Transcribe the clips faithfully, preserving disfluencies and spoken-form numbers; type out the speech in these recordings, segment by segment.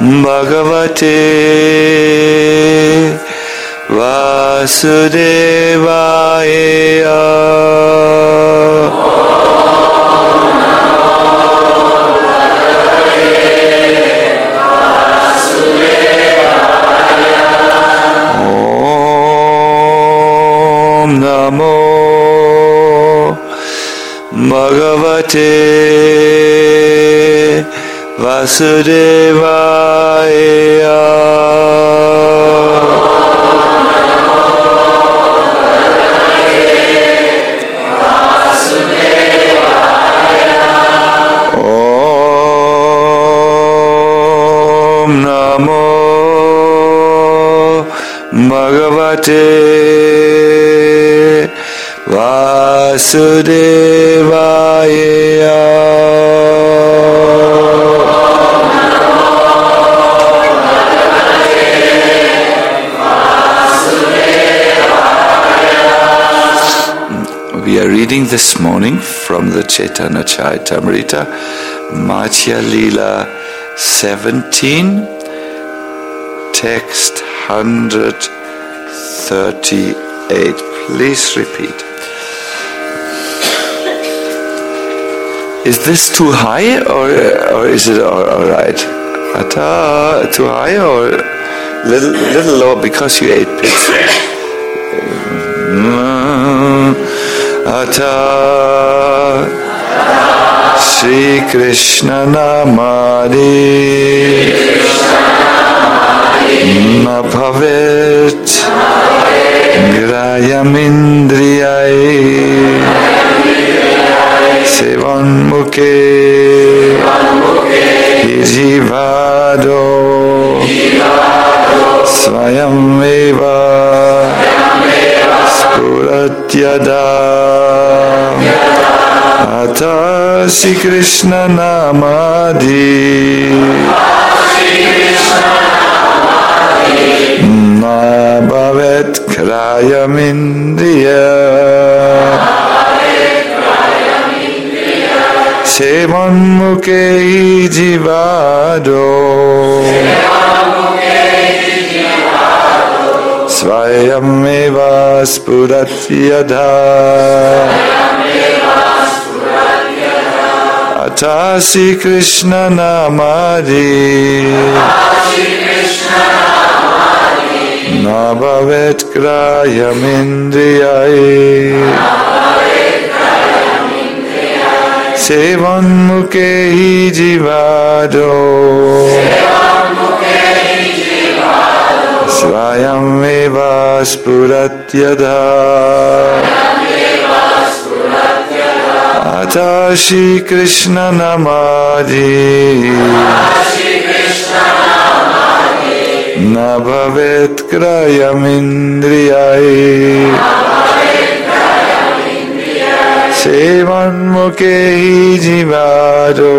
Bhagavate Vasudevaya. Om Namo Bhagavate Vasudevaya. Om Namo Bhagavate Vasudevaya. We are reading this morning from the Chaitanya Charitamrita, Madhya Leela seventeen, text one hundred thirty-eight. Please repeat. Is this too high or or is it all, all right? Ata, too high or little little lower because you ate pizza? Ata Shri Krishna Namadi Na Bhavet Grayamindriyai Sevan Mukhe Hijivado Swayam Eva Spuratyada Ata Shri Krishna Namadi Na Bhavet Krayamindriya Sevan Mukhe Jivado Swayam Eva Spuratyada Ata Shri Krishna Namadi Na Bhavet Grayamindriyai Sevan Mukhe Jivado Swayam Eva Spuratyada Ata Shri Krishna Namadi Na Bhavet Grayamindriyai Sevan Mukhe Jivado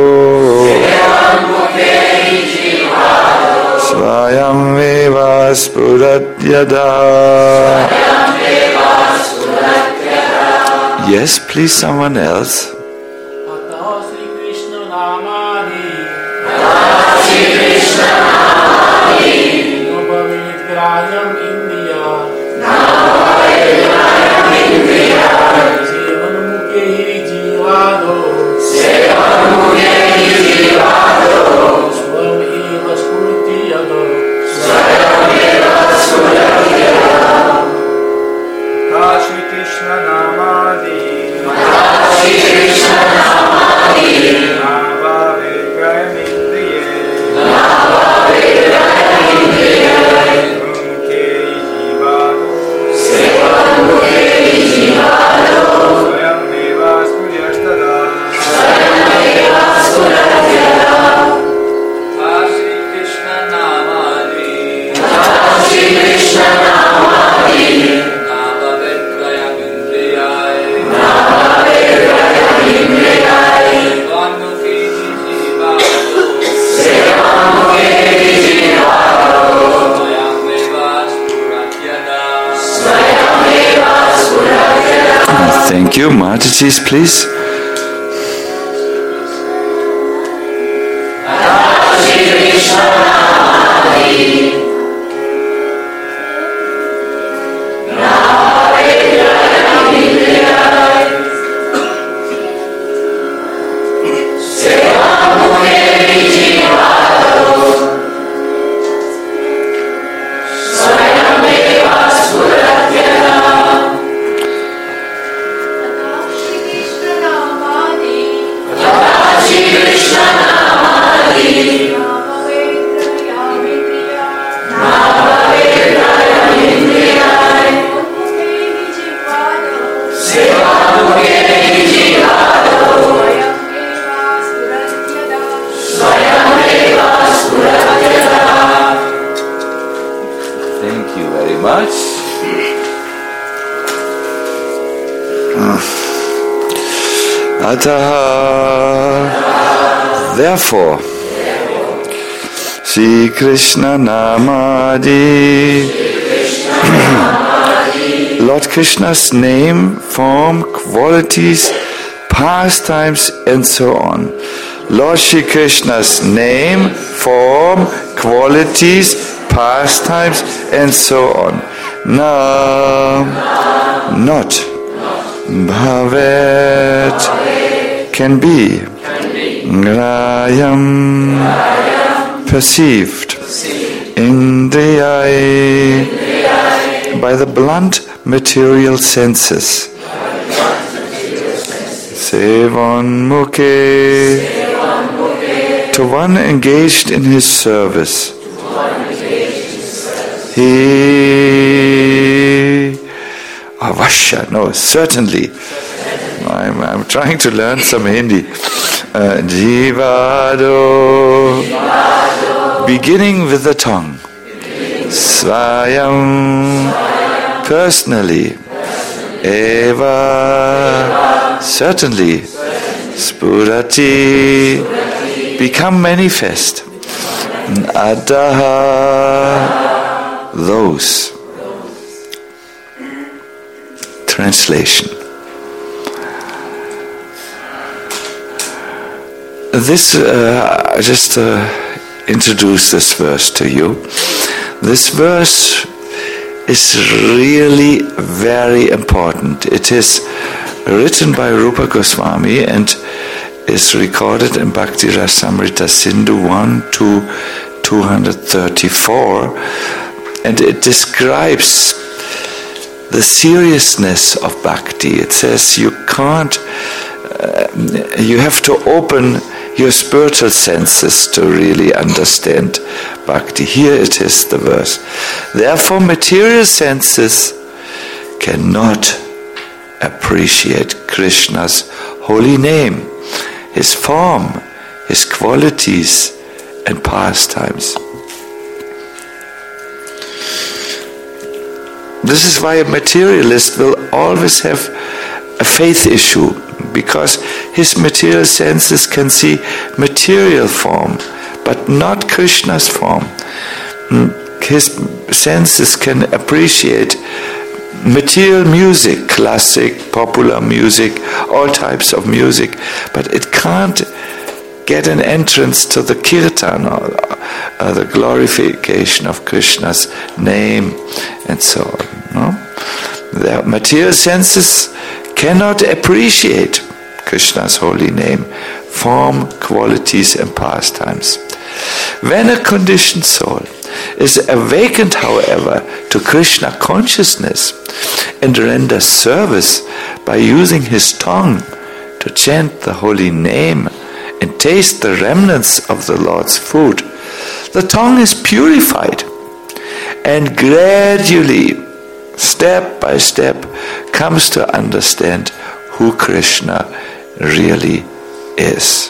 Swayam Eva Spuratyada. Yes, please, someone else. Ata Shri Krishna Namadi Shri Krishna Namadi Na Bhavet Grayam Indriya Sevan Mukhe Jivado Sevan Mukhe Jivado Swayam Eva Spuratyada Swayam Eva Spuratyada. Ata Shri Krishna Namadi Shri Krishna Namadi Na Bhavet Grayam Indriya Sevan Mukhe Jivado Swayam Eva Spuratyada Swayam Eva Spuratyada. Shri Krishna Namadi Shri Krishna Namadi Na Bhavet Grayam Indriya Thank you. Mataji's, please. Shri Krishna Ataha, therefore, Sri Krishna Namadi, Lord Krishna's name, form, qualities, pastimes, and so on. Lord Shri Krishna's name, form, qualities, pastimes, and so on. Na, not, bhavet, can be, grayam, perceived, indriyai, by the blunt material senses. Sevan mukhe, to one engaged in his service. He, avashya, no, certainly. I'm, I'm trying to learn some Hindi. Uh, Jivado, beginning with the tongue. Swayam, personally. Eva, certainly. Spurati, become manifest. Adaha, those. Translation. This, uh, just uh, introduce this verse to you. This verse is really very important. It is written by Rupa Goswami and is recorded in Bhakti Rasamrita Sindhu one to two thirty-four, and it describes the seriousness of bhakti. It says you can't, uh, you have to open your spiritual senses to really understand bhakti. Here it is, the verse. Therefore, material senses cannot appreciate Krishna's holy name, his form, his qualities, and pastimes. This is why a materialist will always have a faith issue, because his material senses can see material form, but not Krishna's form. His senses can appreciate material music, classic, popular music, all types of music, but it can't get an entrance to the kirtan, or uh, the glorification of Krishna's name, and so on. No? The material senses cannot appreciate Krishna's holy name, form, qualities, and pastimes. When a conditioned soul is awakened, however, to Krishna consciousness and renders service by using his tongue to chant the holy name and taste the remnants of the Lord's food, the tongue is purified and gradually, step by step, comes to understand who Krishna really is.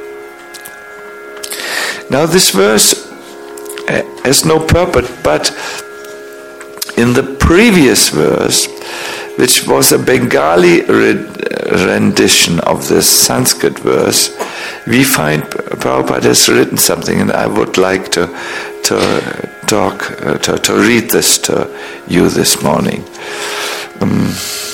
Now this verse has no purport, but in the previous verse, which was a Bengali rendition of this Sanskrit verse, we find Prabhupada has written something, and I would like to to talk uh, to, to read this to you this morning. Um,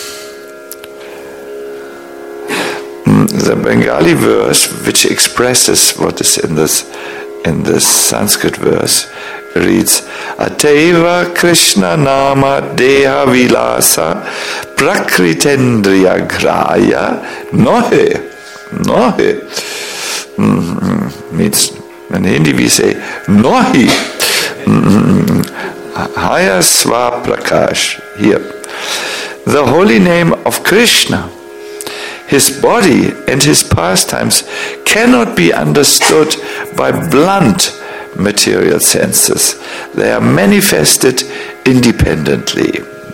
the Bengali verse, which expresses what is in this in this Sanskrit verse, reads, Ateva Krishna nama deha vilasa prakritendriya graya nohe. Nohe. Mm-hmm. Means, in Hindi we say, nohi. Mm-hmm. Haya sva prakash. Here. The holy name of Krishna, his body and his pastimes cannot be understood by blunt material senses. They are manifested independently.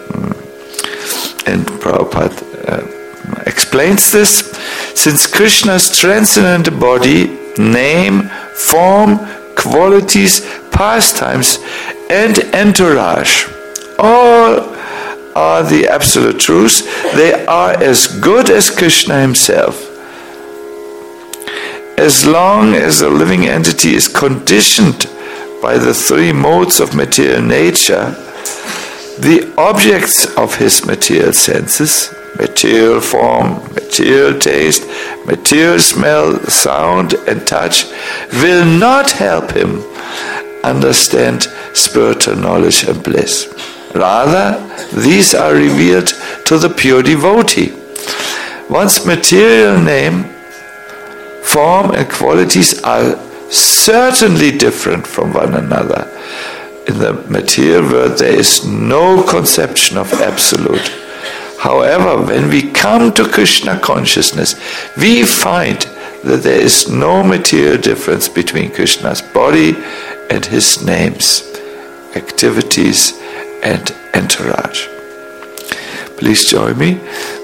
And Prabhupada uh, explains this. Since Krishna's transcendent body, name, form, qualities, pastimes, and entourage all are the absolute truths, they are as good as Krishna himself. as long as a living entity is conditioned by the three modes of material nature, the objects of his material senses, material form, material taste, material smell, sound and touch, will not help him understand spiritual knowledge and bliss. Rather, these are revealed to the pure devotee. One's material name, form and qualities are certainly different from one another. In the material world there is no conception of absolute. However, when we come to Krishna consciousness, we find that there is no material difference between Krishna's body and his names, activities and entourage. Please join me.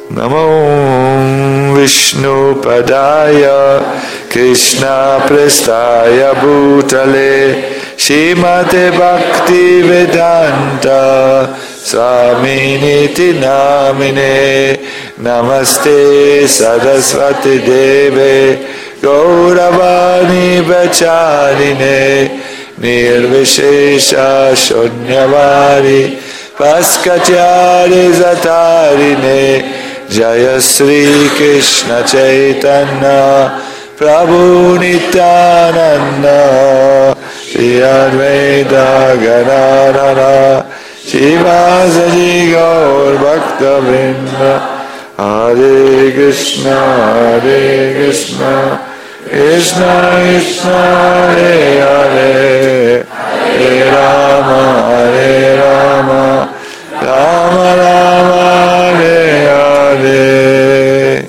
Namo Vishnu Padaya Krishna Prestaya Bhutale Shrimate Bhakti Vedanta Swaminiti Namine Namaste Saraswati Deve Gauravani Vacharine Nirvishesha Shunyavari Paskatyari Zatarine Jaya Sri Krishna Chaitanya Prabhu Nityananda Shri Advaita Gadadhara Shivasaji Gaur Bhakta Vrinda Hare Krishna Hare Krishna Krishna Krishna Hare Hare Hare Rama Hare Rama Rama Rama Hare Hare.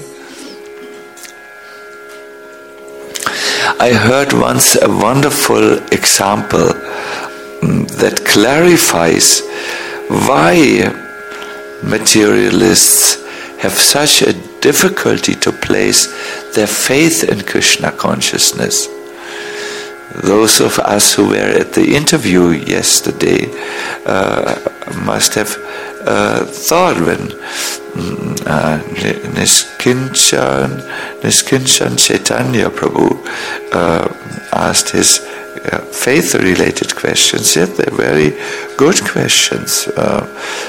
I heard once a wonderful example that clarifies why materialists have such a difficulty to place their faith in Krishna consciousness. Those of us who were at the interview yesterday uh, must have uh, thought when uh, Niskinchan, Niskinchan Chaitanya Prabhu uh, asked his uh, faith-related questions, yet they're very good questions. Uh,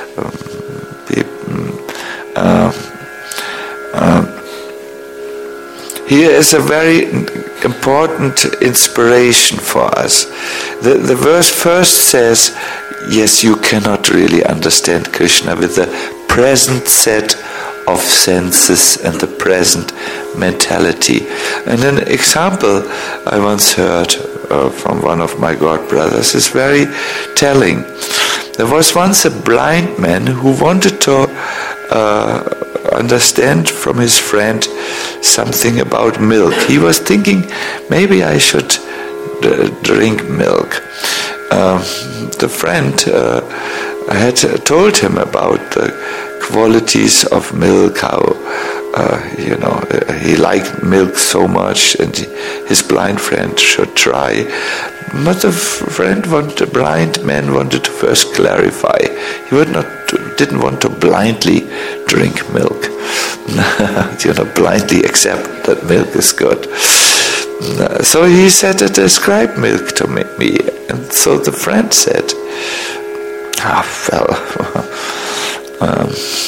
um, uh, uh, Here is a very important inspiration for us. The, the verse first says, yes, you cannot really understand Krishna with the present set of senses and the present mentality. And an example I once heard uh, from one of my god brothers is very telling. There was once a blind man who wanted to uh, understand from his friend something about milk. He was thinking, maybe I should d- drink milk. Um, the friend uh, had told him about the qualities of milk, how uh, you know he liked milk so much, and he, his blind friend should try. But the friend, want, the blind man, wanted to first clarify. He would not, didn't want to blindly drink milk. you know, blindly accept that milk is good. So he said, describe milk to me. And so the friend said, ah, well, um,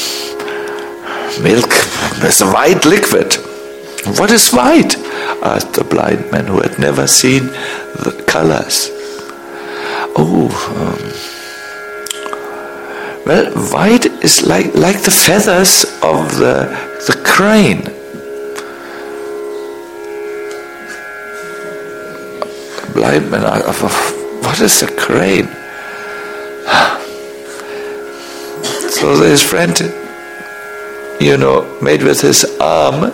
milk is a white liquid. What is white? Asked the blind man who had never seen the colors. Oh, um, well, white is like, like the feathers of the, the crane. The blind man asked, what is a crane? So his friend, you know, made with his arm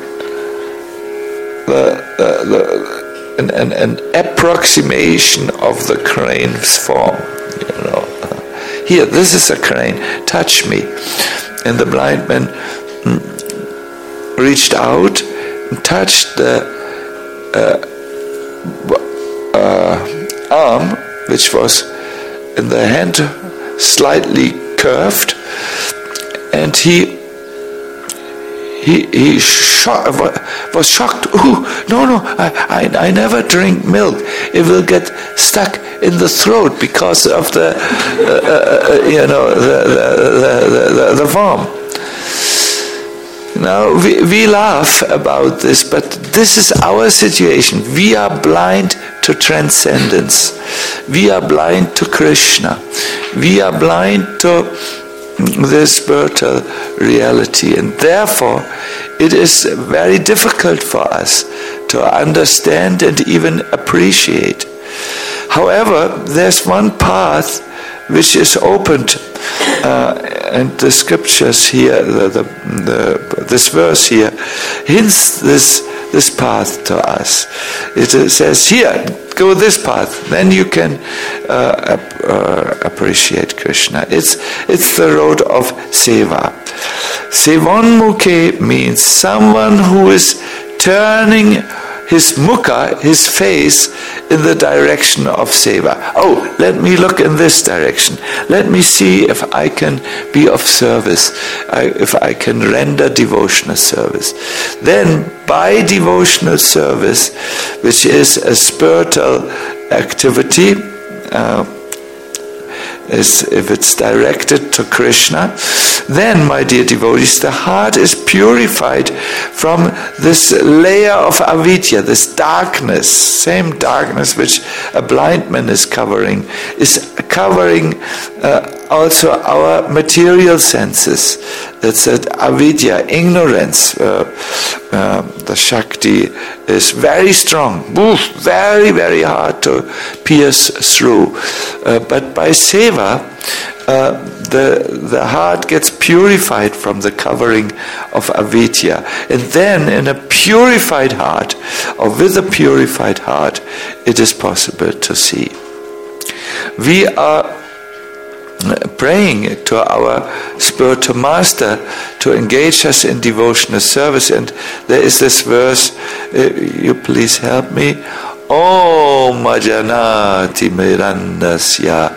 the, the, the an, an, an approximation of the crane's form. You know, uh, here, this is a crane. Touch me. And the blind man mm, reached out and touched the uh, uh, arm, which was in the hand slightly curved, and he he he shot. was shocked. Ooh, no, no, I, I, I never drink milk. It will get stuck in the throat because of the, uh, uh, you know, the, the, the, the, the worm. Now, we, we laugh about this, but this is our situation. We are blind to transcendence. We are blind to Krishna. We are blind to the spiritual reality, and therefore it is very difficult for us to understand and even appreciate. However, there's one path which is opened, uh, and the scriptures here, the, the, the, this verse here, hints this this path to us. It says, here, go this path, then you can uh, uh, appreciate Krishna. It's it's the road of seva. Sevonmukhe means someone who is turning his mukha, his face, in the direction of seva. Oh, let me look in this direction. Let me see if I can be of service, I, if I can render devotional service. Then, by devotional service, which is a spiritual activity, uh, is if it's directed to Krishna, then, my dear devotees, the heart is purified from this layer of avidya, this darkness, same darkness which a blind man is covering, is covering uh, also our material senses. That's that avidya, ignorance. Uh, uh, the Shakti is very strong, Oof, very, very hard to pierce through. Uh, but by seva, Uh, the the heart gets purified from the covering of avidya, and then in a purified heart, or with a purified heart, it is possible to see. We are praying to our spiritual master to engage us in devotional service, and there is this verse, uh, you please help me. Om Ajanati Mirandasya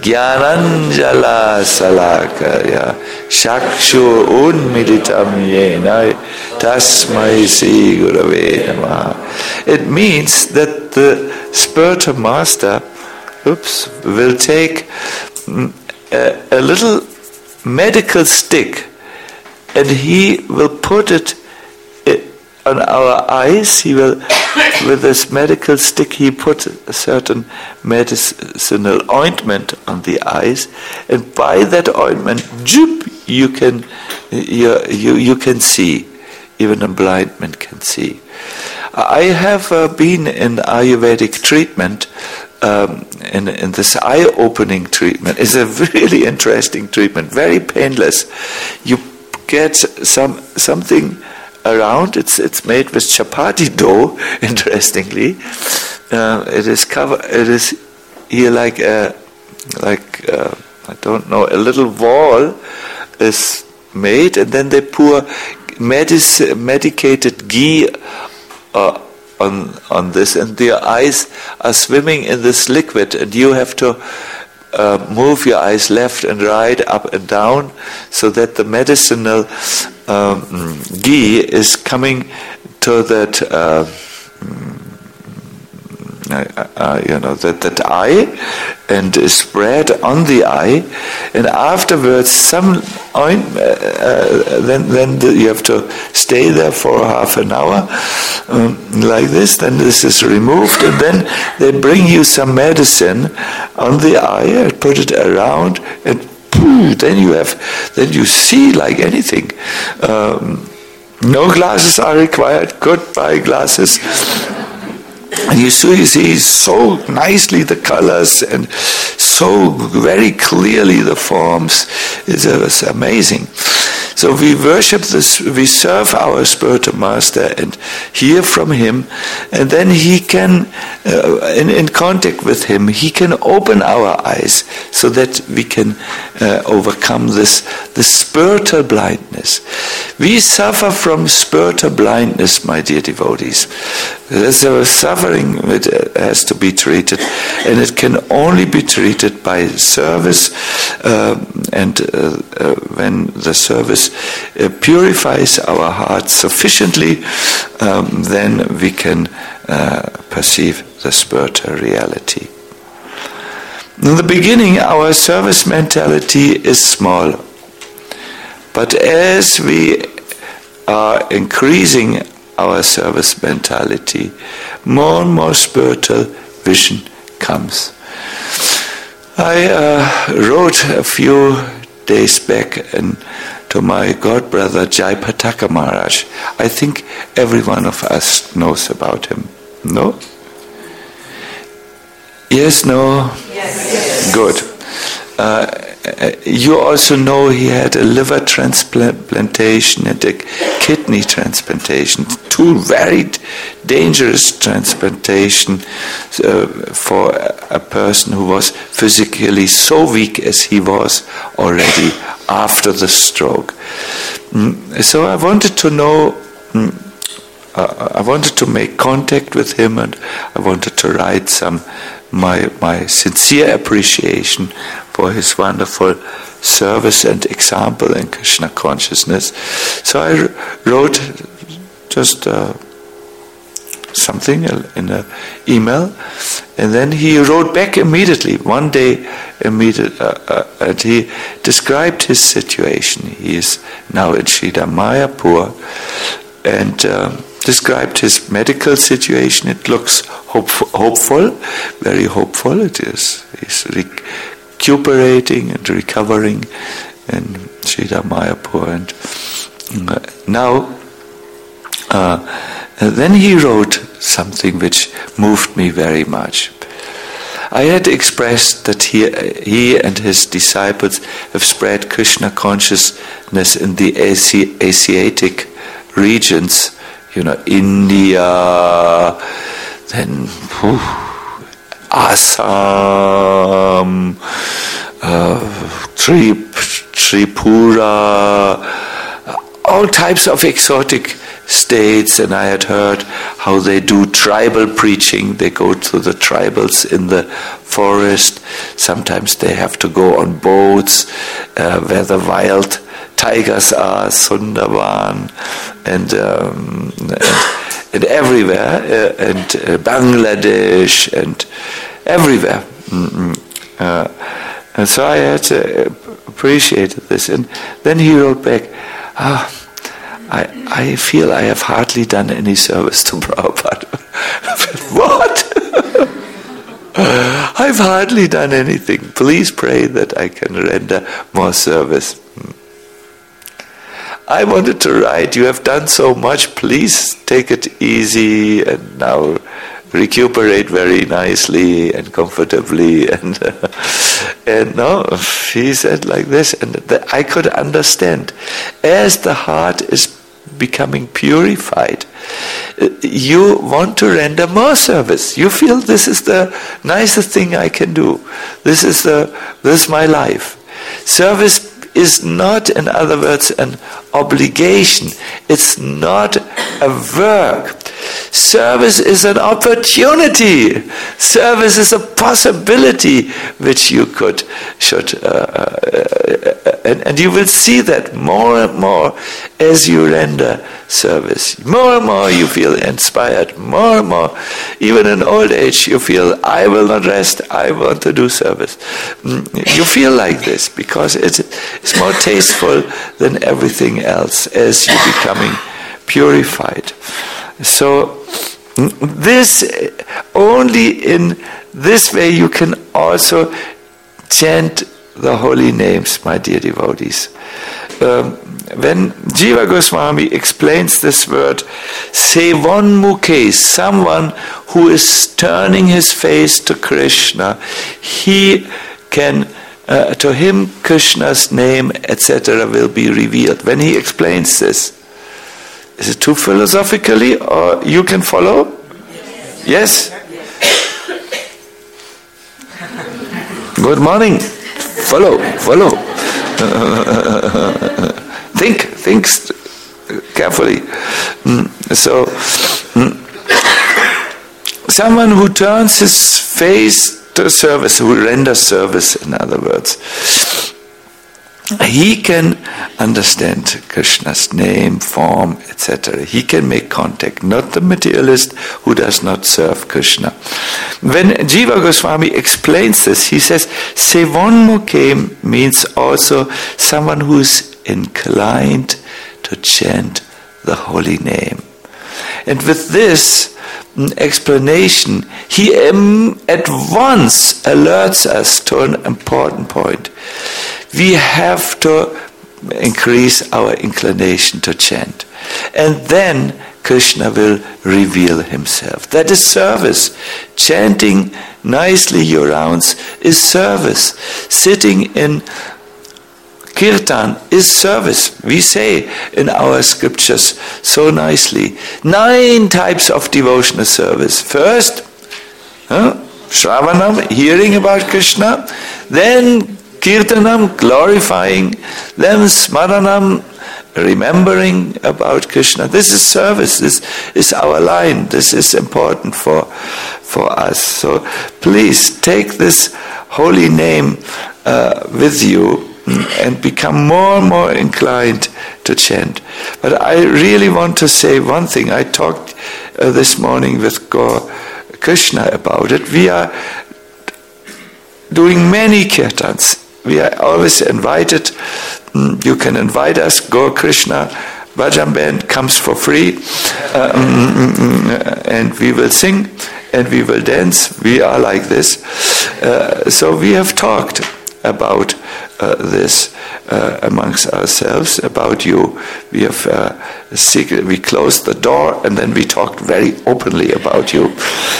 Gyananjala Salakaya Shakshu Unmilitam Yena Tasmai Sri Gurave Namaha. It means that the spiritual master oops, will take a, a little medical stick and he will put it on our eyes. He will, with this medical stick, he put a certain medicinal ointment on the eyes, and by that ointment, zoop, you can you, you you can see. Even a blind man can see. I have uh, been in Ayurvedic treatment. Um, in, in this eye-opening treatment, is a really interesting treatment, very painless. You get some something around. It's it's made with chapati dough. Interestingly, uh, it is covered. It is here like a like uh, I don't know. A little wall is made, and then they pour medic- medicated ghee uh, on on this, and their eyes are swimming in this liquid, and you have to uh, move your eyes left and right, up and down, so that the medicinal um, ghee is coming to that uh, uh, uh, you know that that eye, and is spread on the eye, and afterwards some oint, uh, uh, then then the, you have to stay there for half an hour um, like this. Then this is removed, and then they bring you some medicine on the eye and put it around, and poof, then you have then you see like anything. Um, no glasses are required. Goodbye glasses. And you see, see so nicely the colors and so very clearly the forms. It was amazing. So we worship this, we serve our spiritual master and hear from him, and then he can, uh, in, in contact with him, he can open our eyes so that we can uh, overcome this, this spiritual blindness. We suffer from spiritual blindness, my dear devotees. There's a suffering that has to be treated, and it can only be treated by service, uh, and uh, uh, when the service uh, purifies our hearts sufficiently, um, then we can uh, perceive the spiritual reality. In the beginning, our service mentality is small, but as we are increasing our service mentality, more and more spiritual vision comes. I uh, wrote a few days back in, to my godbrother Jayapataka Maharaj. I think every one of us knows about him. No? Yes, no? Yes. Yes. Good. Uh, you also know he had a liver transplantation and a kidney transplantation. Two very dangerous transplantations uh, for a person who was physically so weak as he was already after the stroke. Mm, so I wanted to know, mm, uh, I wanted to make contact with him, and I wanted to write some my my sincere appreciation for his wonderful service and example in Krishna consciousness. So I wrote just uh, something in an email, and then he wrote back immediately, one day, immediate, uh, uh, and he described his situation. He is now in Sridhar Mayapur, and uh, described his medical situation. It looks hopeful, hopeful, very hopeful. It is. He's recuperating and recovering in Sridhar Mayapur. And uh, now, uh, then he wrote something which moved me very much. I had expressed that he, he and his disciples have spread Krishna consciousness in the Asi- Asiatic regions. You know, India, then whew, Assam, uh, Tri, Tripura, all types of exotic states, and I had heard how they do tribal preaching. They go to the tribals in the forest. Sometimes they have to go on boats uh, where the wild tigers are, Sundarban, and, um, and, and everywhere, uh, and uh, Bangladesh, and everywhere. Mm-hmm. Uh, and so I had uh, appreciated this. And then he wrote back, ah, I, I feel I have hardly done any service to Prabhupada. What? I've hardly done anything. Please pray that I can render more service. I wanted to write, you have done so much, please take it easy and now recuperate very nicely and comfortably. And uh, and no, he said like this, and the, I could understand. As the heart is becoming purified, you want to render more service. You feel this is the nicest thing I can do. This is the this is my life. Service is not, in other words, an obligation. It's not a work. Service is an opportunity. Service is a possibility which you could, should, uh, uh, and, and you will see that more and more as you render service. More and more you feel inspired. More and more, even in old age, you feel, I will not rest, I want to do service. You feel like this because it's, it's more tasteful than everything else as you're becoming purified. So this, only in this way you can also chant the holy names, my dear devotees. Um, when Jiva Goswami explains this word, Sevonmukhe, someone who is turning his face to Krishna, he can, uh, to him Krishna's name, et cetera will be revealed. When he explains this, is it too philosophically, or you can follow? Yes? Yes? Good morning. Follow, follow. think, think carefully. Mm, so, mm, someone who turns his face to service, who renders service, in other words, he can understand Krishna's name, form, et cetera. He can make contact, not the materialist who does not serve Krishna. When Jiva Goswami explains this, he says, Sevonmukhe means also someone who is inclined to chant the holy name. And with this explanation, he um, at once alerts us to an important point. We have to increase our inclination to chant. And then Krishna will reveal himself. That is service. Chanting nicely your rounds is service. Sitting in Kirtan is service. We say in our scriptures so nicely, nine types of devotional service. First, huh, Shravanam, hearing about Krishna. Then Kirtanam, glorifying. Then Smaranam, remembering about Krishna. This is service. This is our line. This is important for, for us. So please take this holy name uh, with you and become more and more inclined to chant. But I really want to say one thing. I talked uh, this morning with Gaur Krishna about it. We are doing many kirtans. We are always invited. You can invite us. Gaur Krishna Bhajan Band comes for free. Um, and we will sing and we will dance. We are like this. Uh, so we have talked about uh, this uh, amongst ourselves, about you. We have uh, secret. We closed the door and then we talked very openly about you.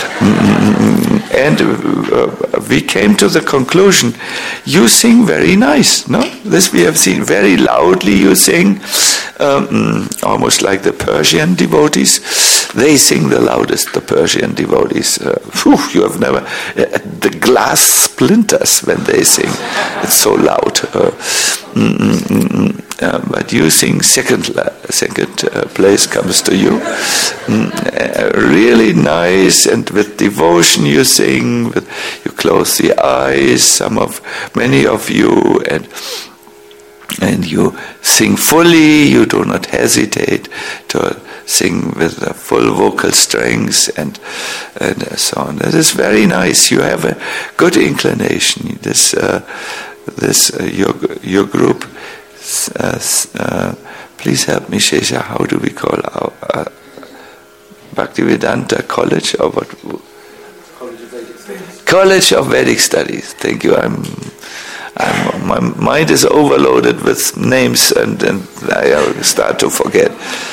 And uh, we came to the conclusion, you sing very nice, no? This we have seen very loudly you sing, um, almost like the Persian devotees. They sing the loudest, the Persian devotees. Uh, whew, you have never, uh, the glass splinters when they sing. It's so loud. Uh, mm, mm, mm, uh, but you sing second, second uh, place comes to you. Mm, uh, really nice, and with devotion you sing. With, you close the eyes. Some of, many of you, and and you sing fully. You do not hesitate to sing with the full vocal strengths and and so on. That is very nice. You have a good inclination. This uh, this uh, your your group. Uh, uh, please help me, Shesha. How do we call our uh, Bhaktivedanta College or what? College of Vedic Studies. College of Vedic Studies. Thank you. I'm. I'm my mind is overloaded with names, and and I start to forget.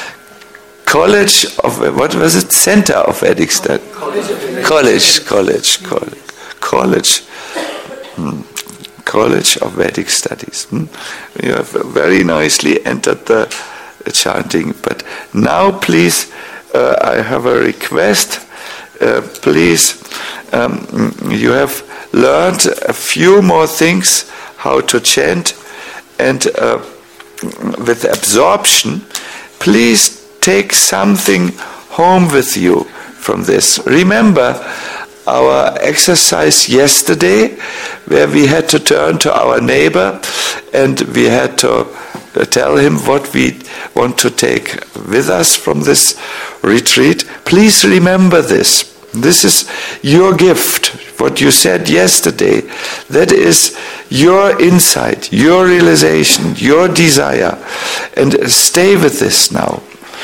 College of, what was it? Center of Vedic Studies. College, college, college, college, hmm. College of Vedic Studies. Hmm. You have very nicely entered the chanting. But now, please, uh, I have a request. Uh, please, um, you have learned a few more things how to chant, and uh, with absorption, please take something home with you from this. Remember our exercise yesterday, where we had to turn to our neighbor and we had to tell him what we want to take with us from this retreat. Please remember this. This is your gift. What you said yesterday, that is your insight, your realization, your desire. And stay with this now.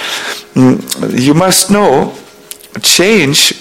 You must know, change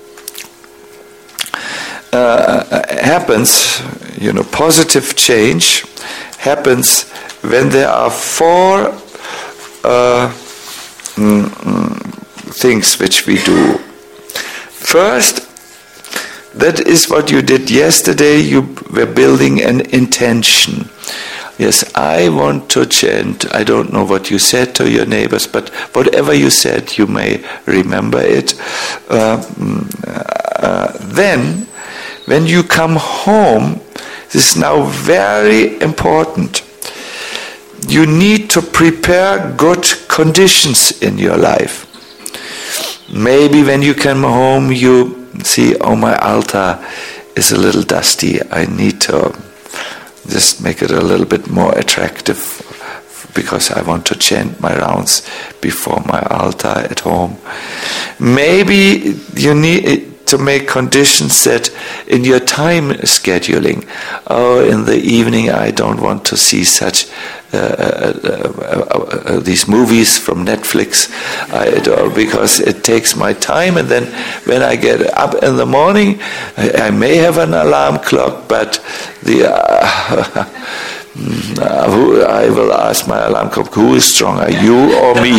uh, happens, you know, positive change happens when there are four uh, mm, mm, things which we do. First, that is what you did yesterday. You were building an intention. Yes, I want to chant. I don't know what you said to your neighbors, but whatever you said, you may remember it. Uh, uh, then, when you come home, this is now very important. You need to prepare good conditions in your life. Maybe when you come home, you see, oh, my altar is a little dusty. I need to just make it a little bit more attractive because I want to chant my rounds before my altar at home. Maybe you need to make conditions that in your time scheduling, oh, in the evening I don't want to see such uh, uh, uh, uh, these movies from Netflix I, uh, because it takes my time, and then when I get up in the morning I, I may have an alarm clock, but the uh, Uh, who, I will ask my alarm clock, who is stronger, you or me?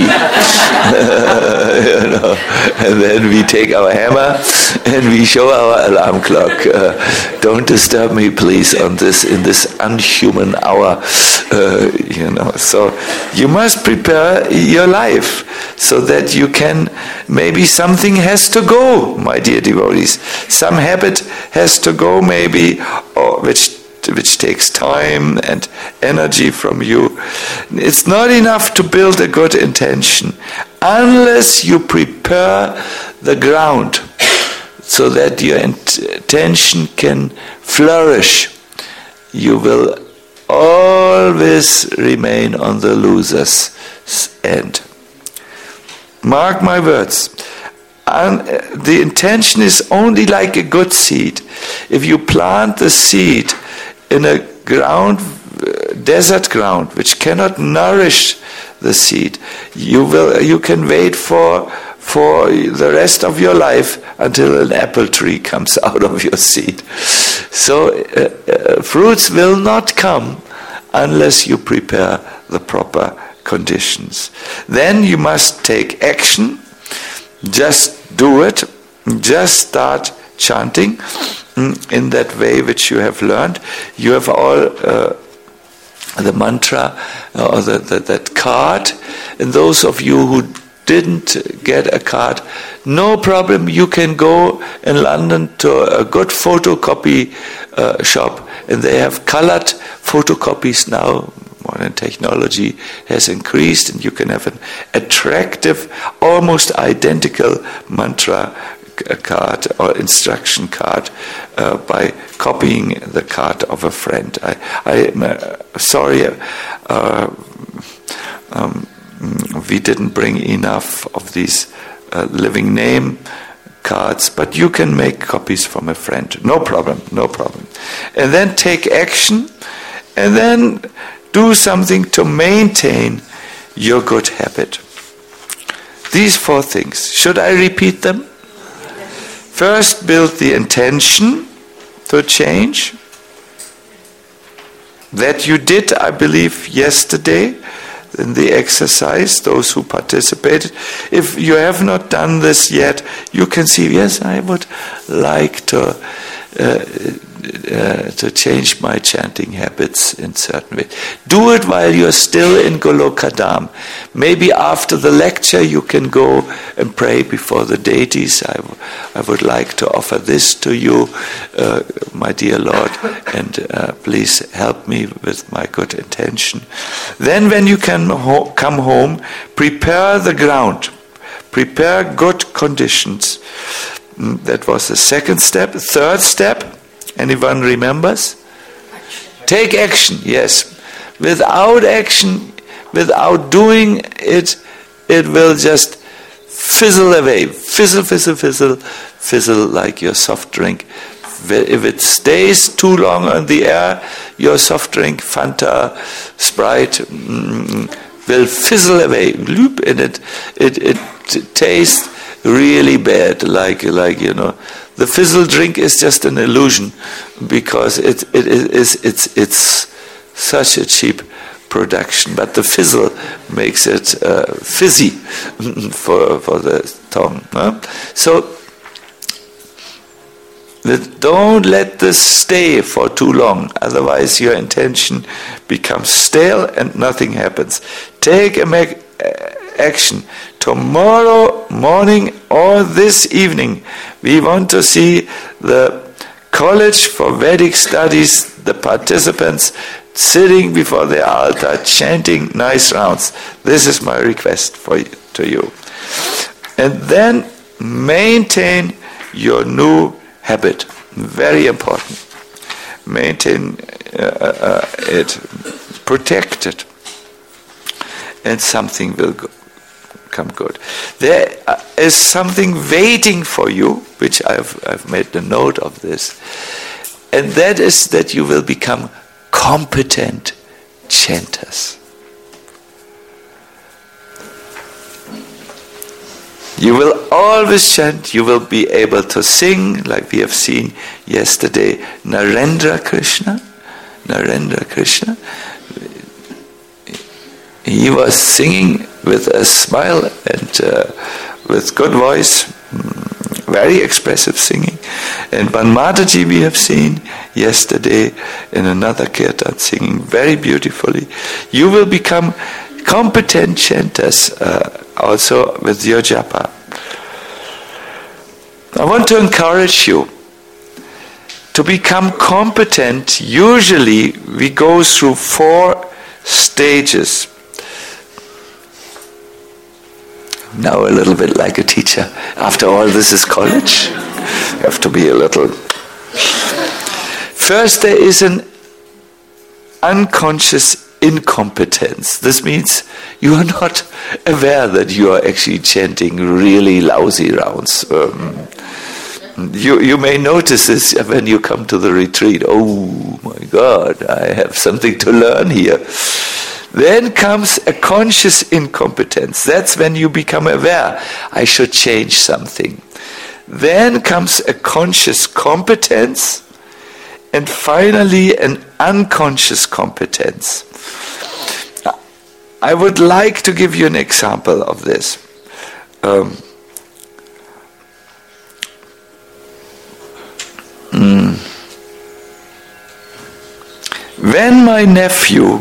You know? And then we take our hammer and we show our alarm clock. Uh, don't disturb me, please, on this in this unhuman hour. Uh, you know. So you must prepare your life so that you can. Maybe something has to go, my dear devotees. Some habit has to go, maybe, or which. which takes time and energy from you. It's not enough to build a good intention unless you prepare the ground so that your intention can flourish. You will always remain on the loser's end. Mark my words. And the intention is only like a good seed. If you plant the seed in a ground, desert ground, which cannot nourish the seed, you will, you can wait for for the rest of your life until an apple tree comes out of your seed. So uh, uh, fruits will not come unless you prepare the proper conditions. Then you must take action. Just do it. Just start chanting in that way which you have learned. You have all uh, the mantra or the, the, that card. And those of you who didn't get a card, no problem. You can go in London to a good photocopy uh, shop, and they have colored photocopies now. Modern technology has increased, and you can have an attractive, almost identical mantra card or instruction card uh, by copying the card of a friend. I, I'm uh, sorry, uh, um, we didn't bring enough of these uh, living name cards, but you can make copies from a friend. No problem, no problem. And then take action, and then do something to maintain your good habit. These four things. Should I repeat them? First, build the intention to change. That you did, I believe, yesterday in the exercise, those who participated. If you have not done this yet, you can see, yes, I would like to uh, uh, to change my chanting habits in certain ways. Do it while you're still in Golokadam. Maybe after the lecture you can go and pray before the deities. I, w- I would like to offer this to you, uh, my dear Lord, and uh, please help me with my good intention. Then when you can ho- come home, prepare the ground. Prepare good conditions. That was the second step. Third step, anyone remembers? Take action, yes. Without action, without doing it, it will just fizzle away. Fizzle, fizzle, fizzle, fizzle like your soft drink. If it stays too long on the air, your soft drink, Fanta, Sprite, mm, will fizzle away. Loop, and it, it, it tastes really bad, like like you know, the fizzle drink is just an illusion because it it is it's it's such a cheap production. But the fizzle makes it uh, fizzy for for the tongue. No? So don't let this stay for too long, otherwise your intention becomes stale and nothing happens. Take a make, uh, action. Tomorrow morning or this evening, we want to see the College for Vedic Studies, the participants sitting before the altar, chanting nice rounds. This is my request for you, to you. And then maintain your new habit. Very important. Maintain uh, uh, it, protect it, and something will go, come good. There is something waiting for you, which I've I've made the note of this, and that is that you will become competent chanters. You will always chant, you will be able to sing, like we have seen yesterday, Narendra Krishna. Narendra Krishna. He was singing with a smile and uh, with good voice, very expressive singing. And Banmataji we have seen yesterday in another kirtan, singing very beautifully. You will become competent chanters uh, also with your japa. I want to encourage you to become competent. Usually we go through four stages. Now a little bit like a teacher. After all, this is college. You have to be a little. First, there is an unconscious incompetence. This means you are not aware that you are actually chanting really lousy rounds. Um, you you may notice this when you come to the retreat. Oh my God, I have something to learn here. Then comes a conscious incompetence. That's when you become aware, I should change something. Then comes a conscious competence, and finally an unconscious competence. I would like to give you an example of this. Um, mm. When my nephew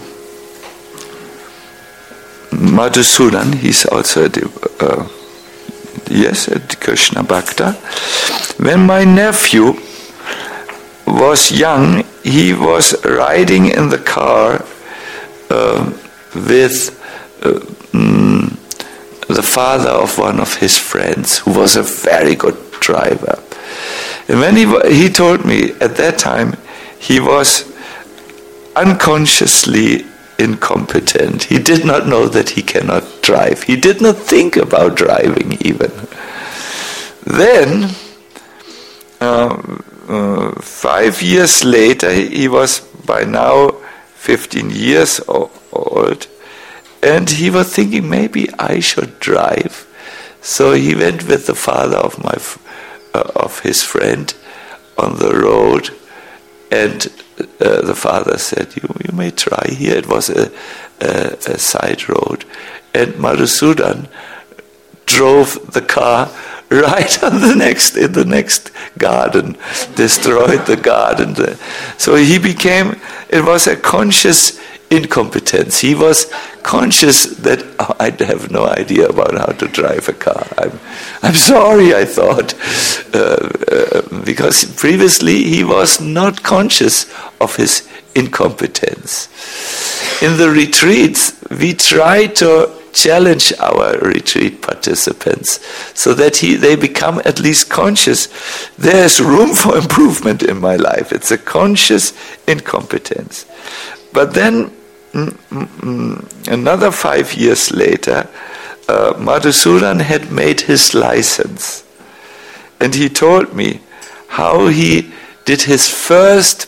Madhusudan, he's also at uh, yes at Krishna Bhakta. When my nephew was young, he was riding in the car uh, with uh, mm, the father of one of his friends, who was a very good driver. And when he he told me at that time, he was unconsciously incompetent. He did not know that he cannot drive. He did not think about driving even. Then, uh, uh, five years later, he was by now fifteen years old, and he was thinking, maybe I should drive. So he went with the father of my uh, of his friend on the road, and uh, the father said, you, you may try here. It was a, a, a side road. And Madhusudan drove the car right on the next, in the next garden, destroyed the garden. So he became, it was a conscious incompetence. He was conscious that oh, I have no idea about how to drive a car. I'm, I'm sorry, I thought, uh, uh, because previously he was not conscious of his incompetence. In the retreats, we try to challenge our retreat participants so that he, they become at least conscious. There's room for improvement in my life. It's a conscious incompetence. But then, mm, mm, another five years later, uh, Madhusudan had made his license. And he told me how he did his first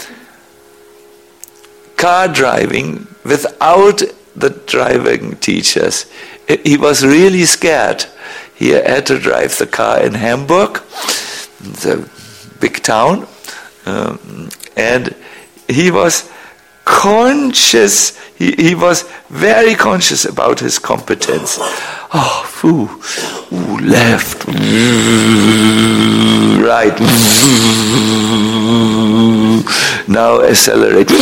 car driving without the driving teachers. He was really scared. He had to drive the car in Hamburg, the big town, um, and he was conscious, he, he was very conscious about his competence. Oh, ooh, ooh, left, right, now accelerate,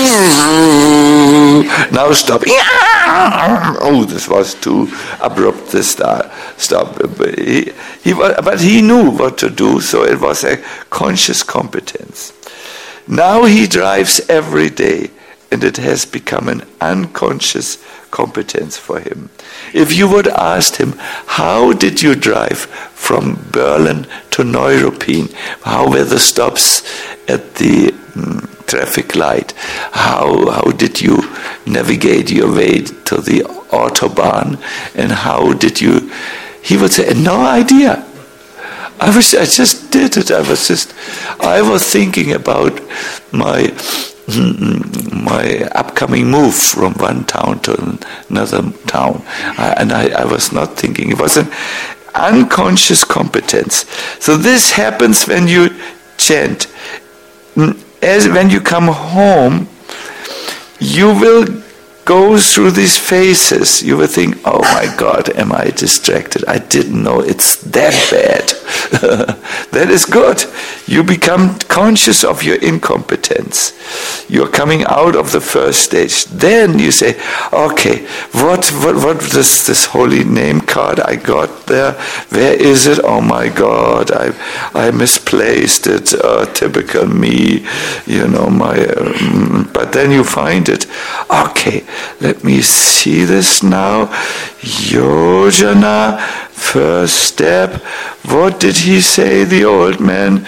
now stop. Oh, this was too abrupt, this start, stop. He, he was, but he knew what to do, so it was a conscious competence. Now he drives every day. and it has become an unconscious competence for him. If you would ask him, how did you drive from Berlin to Neuruppin? How were the stops at the mm, traffic light? How how did you navigate your way to the Autobahn? And how did you... He would say, no idea. I was I just did it. I was just I was thinking about my my upcoming move from one town to another town, I, and I, I was not thinking. It was an unconscious competence. So this happens when you chant. As when you come home, you will go through these phases. You will think, oh my God, am I distracted? I didn't know it's that bad. That is good. You become conscious of your incompetence. You're coming out of the first stage. Then you say, okay, what what what this this holy name card I got there? Where is it? Oh my God, I I misplaced it. Uh, typical me, you know. My, um, but then you find it. Okay, let me see this now. Yojana, first step. What did he say, the old man?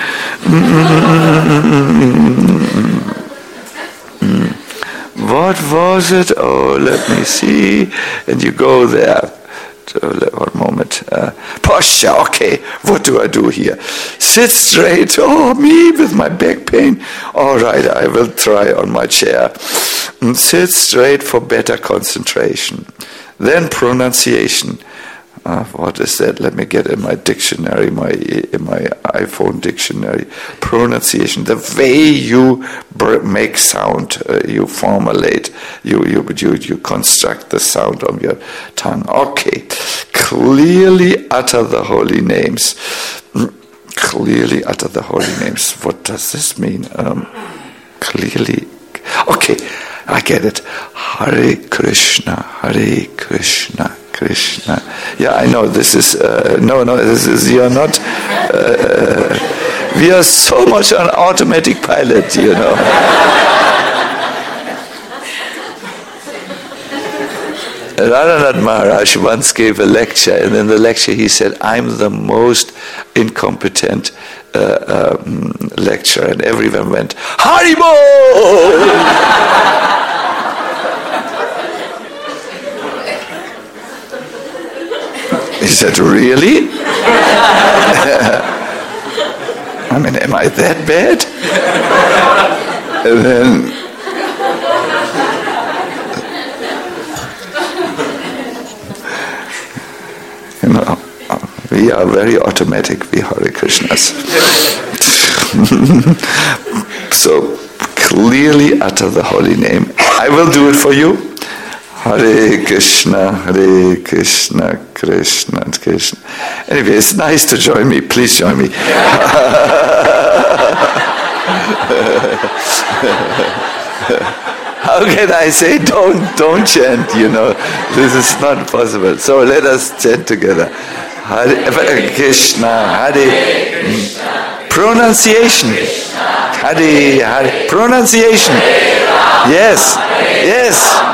What was it? Oh, let me see. And you go there. One moment. Uh, posture. Okay, what do I do here? Sit straight. Oh, me with my back pain. All right, I will try on my chair. And sit straight for better concentration. Then pronunciation. Uh, what is that? Let me get in my dictionary, my in my iPhone dictionary. Pronunciation, the way you br- make sound, uh, you formulate, you, you you you construct the sound on your tongue. Okay, clearly utter the holy names. Clearly utter the holy names. What does this mean? Um, clearly, okay, I get it. Hare Krishna, Hare Krishna. Krishna. Yeah, I know this is, uh, no, no, this is, you're not, uh, we are so much on automatic pilot, you know. Radhanath Maharaj once gave a lecture, and in the lecture he said, I'm the most incompetent uh, um, lecturer, and everyone went, Haribo! He said, really? I mean, am I that bad? And then, you know, we are very automatic, we Hare Krishnas. So, clearly utter the holy name. I will do it for you. Hare Krishna, Hare Krishna, Krishna Krishna. Anyway, it's nice to join me. Please join me. How can I say don't don't chant? You know, this is not possible. So let us chant together. Hare Krishna, Hare Krishna. Pronunciation. Hare Hare. Pronunciation. Yes, yes.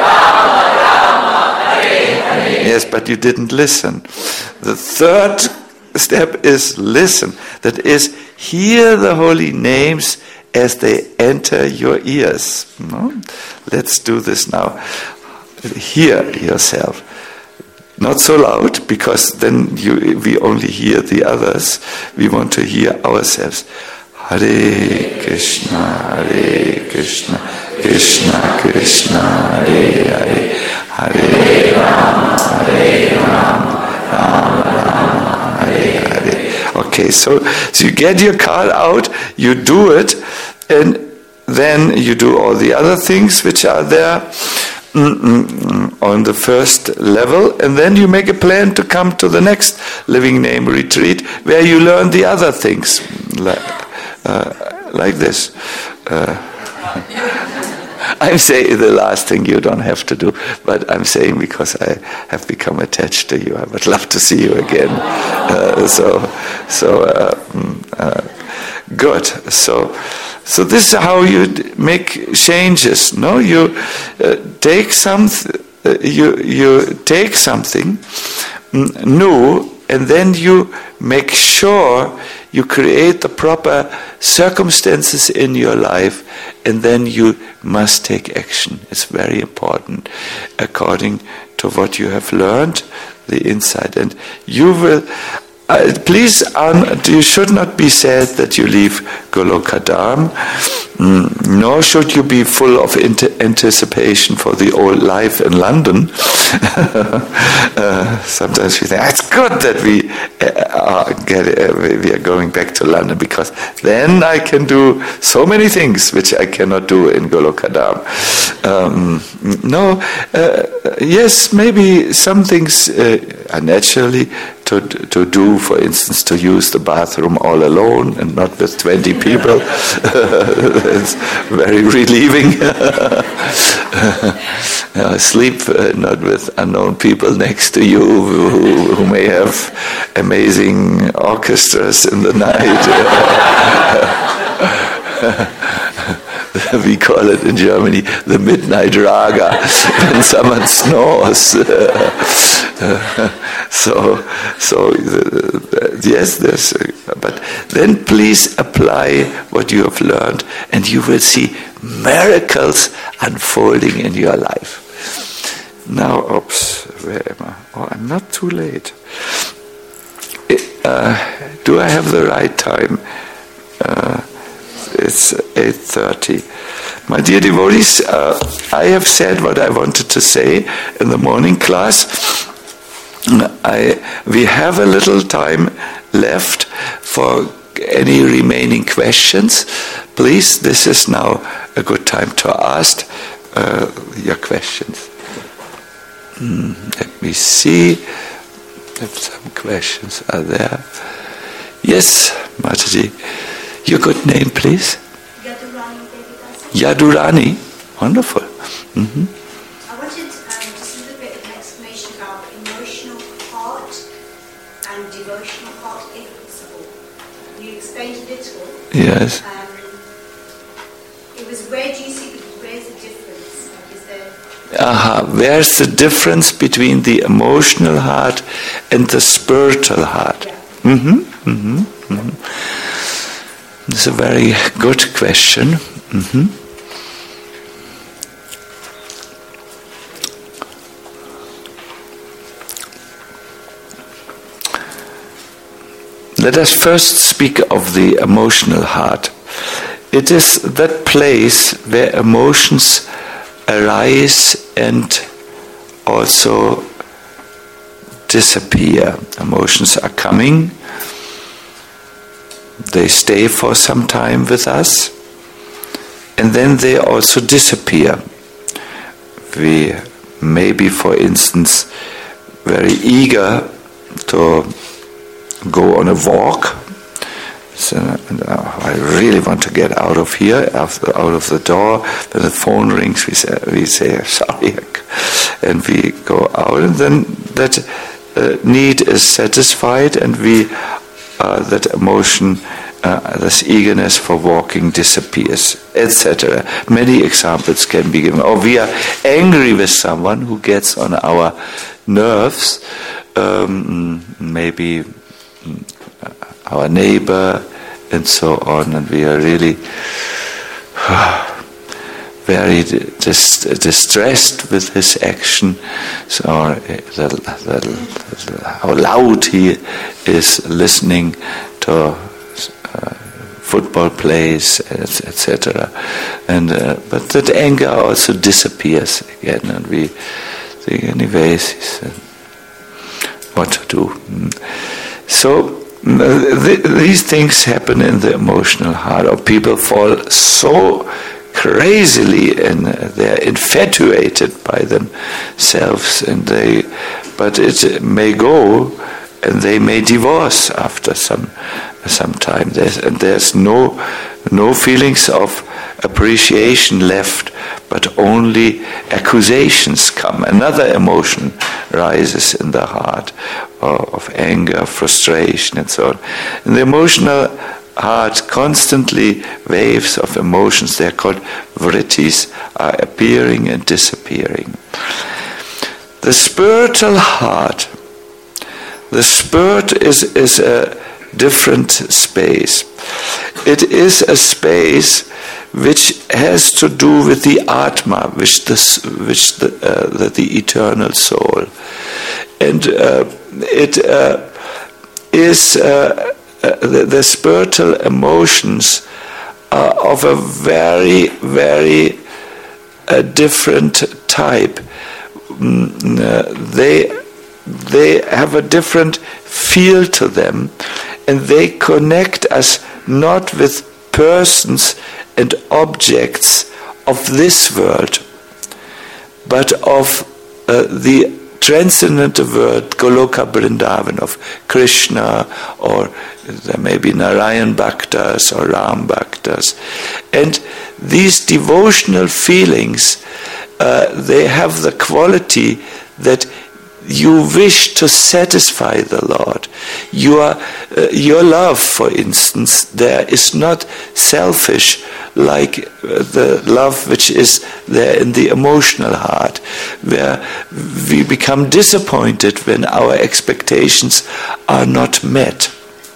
Yes, but you didn't listen. The third step is listen. That is, hear the holy names as they enter your ears. No? Let's do this now. Hear yourself. Not so loud, because then you, we only hear the others. We want to hear ourselves. Hare Krishna, Hare Krishna, Krishna Krishna, Hare Hare, Hare Rama, Hare Rama, Rama Rama, Hare Hare. Okay, so, so you get your card out, you do it, and then you do all the other things which are there mm-mm, on the first level, and then you make a plan to come to the next Living Name retreat where you learn the other things, like, uh, like this. Uh, I'm saying the last thing you don't have to do, but I'm saying because I have become attached to you. I would love to see you again. Uh, so, so uh, uh, good. So, So this is how you d- make changes. No, you uh, take some, uh, you you take something mm, new, and then you make sure you create the proper circumstances in your life, and then you must take action. It's very important, according to what you have learned, the insight, and you will. Uh, please, um, you should not be sad that you leave Golokadam, mm, nor should you be full of ant- anticipation for the old life in London. uh, sometimes we think, it's good that we uh, are, get, uh, we are going back to London, because then I can do so many things which I cannot do in Golokadam. Um, no, uh, yes, maybe some things uh, are naturally to to do, for instance, to use the bathroom all alone and not with twenty people. It's very relieving. uh, sleep uh, not with unknown people next to you who, who may have amazing orchestras in the night. We call it in Germany the midnight raga, when someone snores. so, so uh, yes, there's. Uh, but then please apply what you have learned, and you will see miracles unfolding in your life. Now, oops, where am I? Oh, I'm not too late. Uh, do I have the right time? Uh, It's eight thirty. My dear devotees, uh, I have said what I wanted to say in the morning class. I, we have a little time left for any remaining questions. Please, this is now a good time to ask uh, your questions. Mm, let me see if some questions are there. Yes, Mataji. Your good name, please? Yadurani Devidasi. Yadurani. Wonderful. Mm-hmm. I wanted um, just a little bit of an explanation about emotional heart and devotional heart, if possible. You explained a little. Yes. Um, it was, where do you see, the, where's the difference? Like, is there... Aha. Where's the difference between the emotional heart and the spiritual heart? Yeah. Mm-hmm. Mm-hmm. Mm-hmm. It's a very good question. Mm-hmm. Let us first speak of the emotional heart. It is that place where emotions arise and also disappear. Emotions are coming. They stay for some time with us, and then they also disappear. We may be, for instance, very eager to go on a walk. So, uh, I really want to get out of here, out of the door. When the phone rings, we say, we say sorry, and we go out, and then that uh, need is satisfied, and we Uh, that emotion, uh, this eagerness for walking disappears, et cetera. Many examples can be given. Or we are angry with someone who gets on our nerves, um, maybe our neighbor, and so on, and we are really very dis- distressed with his action, so the, the, the, how loud he is listening to uh, football plays, et cetera. And uh, but that anger also disappears again, and we think, anyways, uh, what to do. So th- these things happen in the emotional heart, or people fall so crazily, and they're infatuated by themselves, and they, but it may go, and they may divorce after some some time. There's, and there's no no feelings of appreciation left, but only accusations come. Another emotion rises in the heart of anger, frustration, and so on. And the emotional heart constantly waves of emotions, they're called vrittis, are appearing and disappearing. The spiritual heart, the spirit is, is a different space. It is a space which has to do with the Atma, which the, which the, uh, the, the eternal soul. And uh, it uh, is, uh, uh, the, the spiritual emotions are of a very, very uh, different type. Mm, uh, they, they have a different feel to them, and they connect us not with persons and objects of this world, but of uh, the transcendent world, Goloka Vrindavan, of Krishna, or there may be Narayan Bhaktas or Ram Bhaktas. And these devotional feelings, uh, they have the quality that you wish to satisfy the Lord. Your, uh, your love, for instance, there is not selfish like uh, the love which is there in the emotional heart, where we become disappointed when our expectations are not met.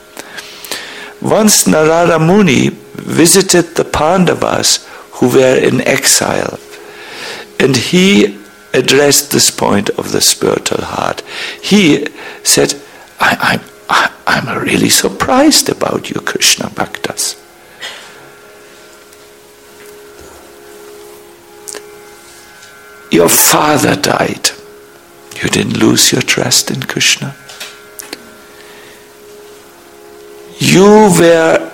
Once Narada Muni visited the Pandavas who were in exile, and he addressed this point of the spiritual heart. He said, I, I, I'm really surprised about you, Krishna Bhaktas. Your father died. You didn't lose your trust in Krishna. You were,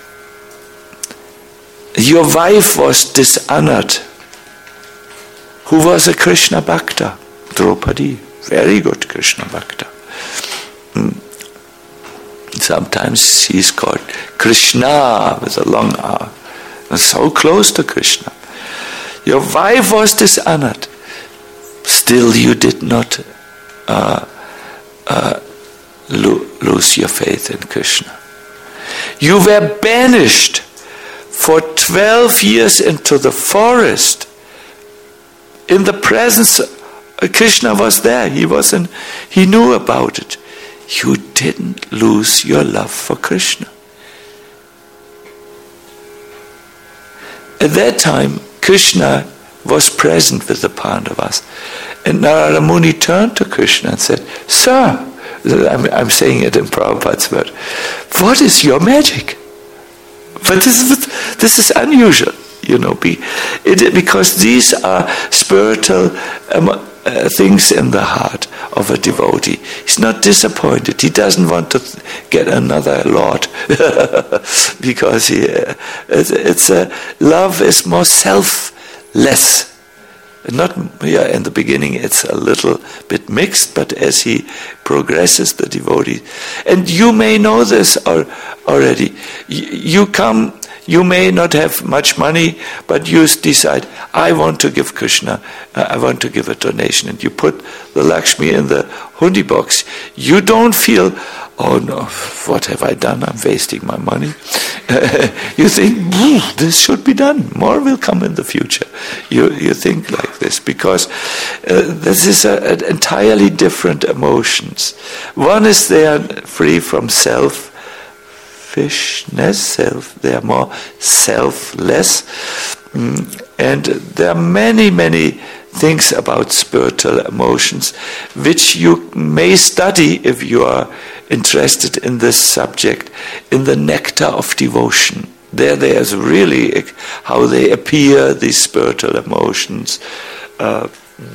your wife was dishonored. Who was a Krishna Bhakta? Draupadi. Very good Krishna Bhakta. Mm. Sometimes he's called Krishna with a long R. And so close to Krishna. Your wife was dishonored. Still you did not uh, uh, lo- lose your faith in Krishna. You were banished for twelve years into the forest. In the presence, Krishna was there. He wasn't. He knew about it. You didn't lose your love for Krishna. At that time, Krishna was present with the Pandavas, and Narada Muni turned to Krishna and said, "Sir," I'm, I'm saying it in Prabhupada's word, "what is your magic?" But this is this is unusual. You know, be, it, because these are spiritual um, uh, things in the heart of a devotee. He's not disappointed. He doesn't want to th- get another lord because he, uh, it's, it's uh, love is more selfless. Not yeah, in the beginning it's a little bit mixed, but as he progresses, the devotee, and you may know this or, already. Y- you come. You may not have much money, but you decide, I want to give Krishna, uh, I want to give a donation, and you put the Lakshmi in the hundi box. You don't feel, oh no, what have I done? I'm wasting my money. You think, this should be done. More will come in the future. You you think like this because uh, this is a, an entirely different emotions. One is there free from self. Selfishness, self, they are more selfless. Mm, and there are many, many things about spiritual emotions which you may study if you are interested in this subject, in the nectar of devotion. There, there's really how they appear, these spiritual emotions. Uh,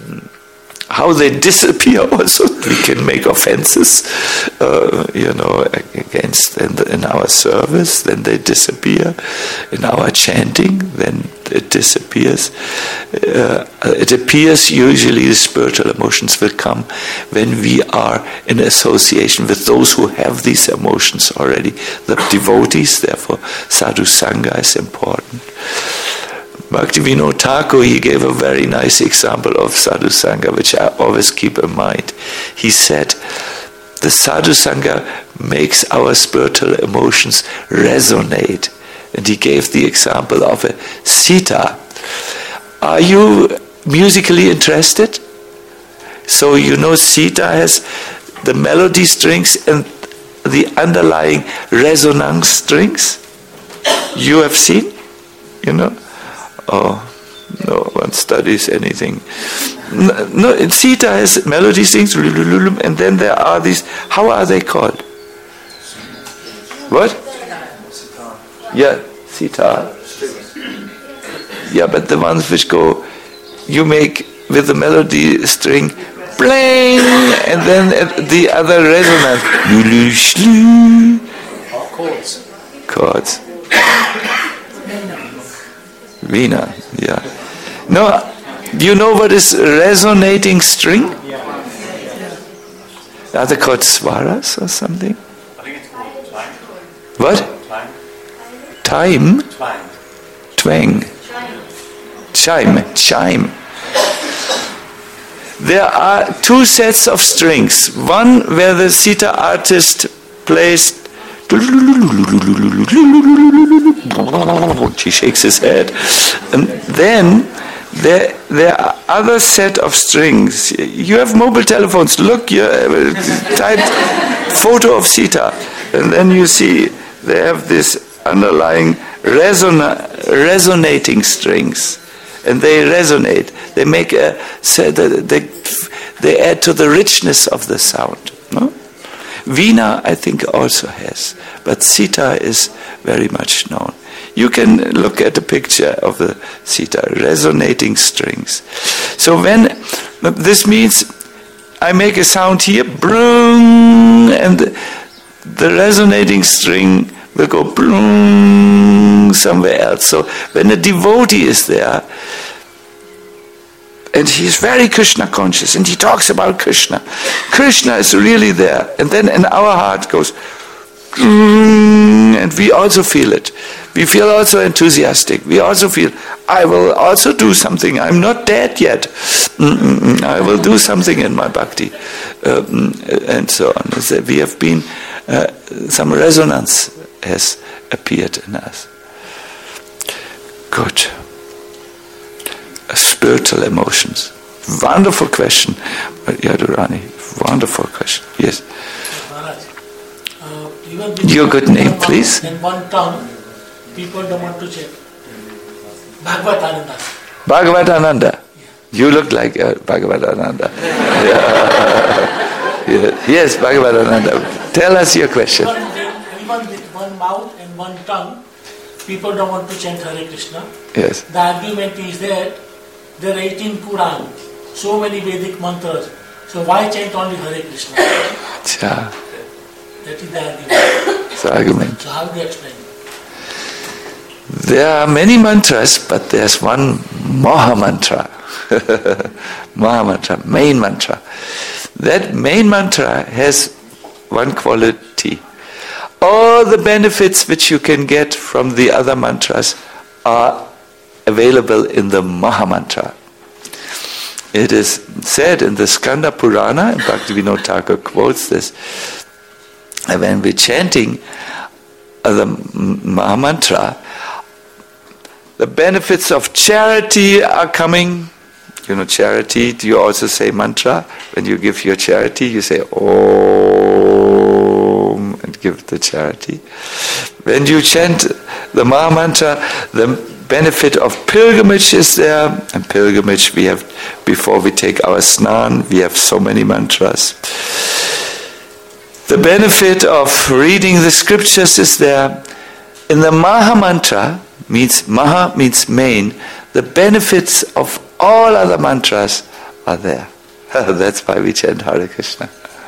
How they disappear also. We can make offenses, uh, you know, against in, the, in our service, then they disappear. In our chanting, then it disappears. Uh, it appears usually the spiritual emotions will come when we are in association with those who have these emotions already. The devotees, therefore, sadhu sangha is important. Bhaktivinoda Thakur, he gave a very nice example of sadhu sangha, which I always keep in mind. He said, the sadhu sangha makes our spiritual emotions resonate. And he gave the example of a sitar. Are you musically interested? So you know sitar has the melody strings and the underlying resonance strings. You have seen? You know? Oh, no one studies anything. No, sitar has melody strings, and then there are these, how are they called? What? Yeah, sitar. Yeah, but the ones which go, you make with the melody string, bling, and then the other resonance. Chords. Chords. Veena, yeah. No, do you know what is resonating string? Are they called swaras or something? I think it's called twang. What? Twang. Time? Twang. Twang. Chime. Chime. There are two sets of strings. One where the sitar artist plays. She shakes his head. And then there, there are other set of strings. You have mobile telephones. Look, you type photo of sitar. And then you see they have this underlying resona- resonating strings. And they resonate. They make a, they, they add to the richness of the sound. No? Veena, I think, also has, but sitar is very much known. You can look at a picture of the sitar, resonating strings. So when this means I make a sound here, brung, and the, the resonating string will go brung somewhere else. So when a devotee is there, and he's very Krishna conscious, and he talks about Krishna. Krishna is really there. And then in our heart goes, and we also feel it. We feel also enthusiastic. We also feel, I will also do something. I'm not dead yet. Mm-mm-mm. I will do something in my bhakti. Um, and so on. So we have been, uh, some resonance has appeared in us. Good. Spiritual emotions. Wonderful question, Yadurani. Wonderful question. Yes. Maharaj, uh, even with Your good name, one please. In one tongue, people don't want to check. Bhagavatananda. Bhagavatananda. You look like uh, Bhagavatananda. Yeah. Yeah. Yes, Bhagavatananda. Tell us your question. Even, even with one mouth and one tongue, people don't want to chant Hare Krishna. Yes. The argument is that there are eighteen Puran, so many Vedic mantras. So why chant only Hare Krishna? Yeah. That is the argument. It's the argument. So how do you explain? There are many mantras, but there's one Maha Mantra. Maha Mantra, main mantra. That main mantra has one quality. All the benefits which you can get from the other mantras are available in the Maha Mantra. It is said in the Skanda Purana, and Bhaktivinoda Thakur quotes this, and when we're chanting the Maha Mantra, the benefits of charity are coming. You know, charity, do you also say mantra? When you give your charity, you say Om and give the charity. When you chant the Maha Mantra, the benefit of pilgrimage is there. And pilgrimage, we have, before we take our snan, we have so many mantras. The benefit of reading the scriptures is there. In the Maha Mantra, means Maha means main, the benefits of all other mantras are there. That's why we chant Hare Krishna.